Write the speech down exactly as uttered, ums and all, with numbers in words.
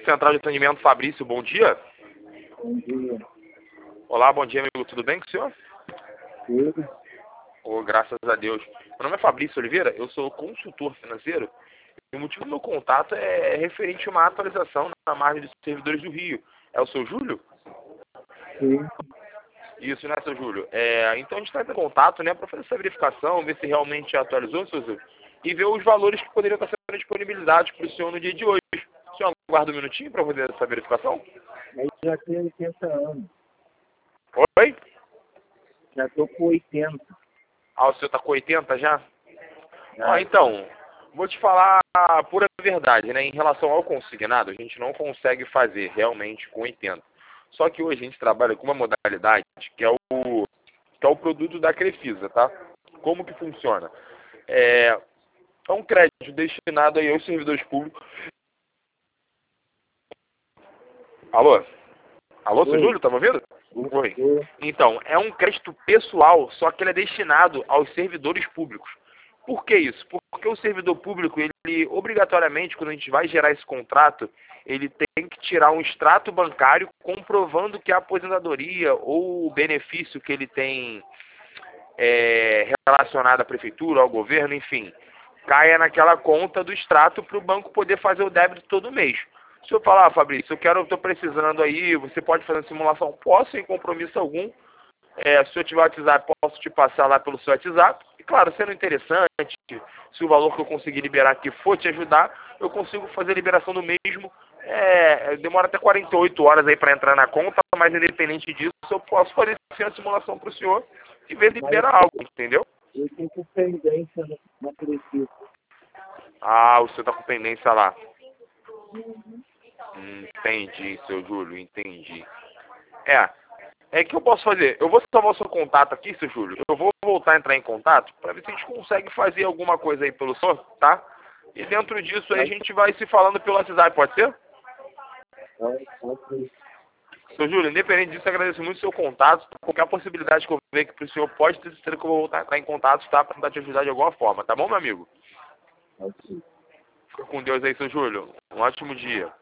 Central de Atendimento Fabrício, bom dia. Bom dia. Olá, bom dia, amigo. Tudo bem com o senhor? Tudo? Oh, graças a Deus. Meu nome é Fabrício Oliveira, eu sou consultor financeiro e o motivo do meu contato é referente a uma atualização na margem dos servidores do Rio. É o seu Júlio? Sim. Isso, né, seu Júlio? É, então a gente está em contato, né, para fazer essa verificação, ver se realmente atualizou, seu Júlio, e ver os valores que poderiam estar sendo disponibilizados para o senhor no dia de hoje. O senhor aguarda um minutinho para fazer essa verificação? Aí já tenho oitenta anos. Oi? Já estou com oitenta. Ah, o senhor está com oitenta já? Já. Ó, então, vou te falar a pura verdade, né? Em relação ao consignado, a gente não consegue fazer realmente com oitenta. Só que hoje a gente trabalha com uma modalidade que é o, que é o produto da Crefisa, tá? Como que funciona? É, é um crédito destinado aí aos servidores públicos. Alô? Alô, seu Oi. Júlio, tá me ouvindo? Oi. Oi. Então, é um crédito pessoal, só que ele é destinado aos servidores públicos. Por que isso? Porque o servidor público, ele obrigatoriamente, quando a gente vai gerar esse contrato, ele tem que tirar um extrato bancário comprovando que a aposentadoria ou o benefício que ele tem é, relacionado à prefeitura, ao governo, enfim, caia naquela conta do extrato para o banco poder fazer o débito todo mês. Se eu falar, ah, Fabrício, eu quero, estou precisando aí, você pode fazer a simulação? Posso, sem compromisso algum. É, se eu tiver WhatsApp, posso te passar lá pelo seu WhatsApp. E claro, sendo interessante, se o valor que eu conseguir liberar aqui for te ajudar, eu consigo fazer a liberação do mesmo. É, demora até quarenta e oito horas aí para entrar na conta, mas independente disso, eu posso fazer sim a simulação para o senhor e ver se Mas libera algo, entendeu? eu tenho com pendência na, na Crefisa. Ah, o senhor está com pendência lá. Hum, entendi, seu Júlio, entendi. É, é que eu posso fazer? Eu vou salvar o seu contato aqui, seu Júlio. Eu vou voltar a entrar em contato para ver se a gente consegue fazer alguma coisa aí pelo senhor, tá? E dentro disso aí a Mas, gente vai se falando pelo WhatsApp, pode ser? pode, pode. Seu Júlio, independente disso, eu agradeço muito o seu contato. Qualquer possibilidade que eu ver aqui pro senhor, pode ter certeza que eu vou voltar a entrar em contato, tá? Para tentar te ajudar de alguma forma, tá bom, meu amigo? Pode. Fica com Deus aí, seu Júlio. Um ótimo dia.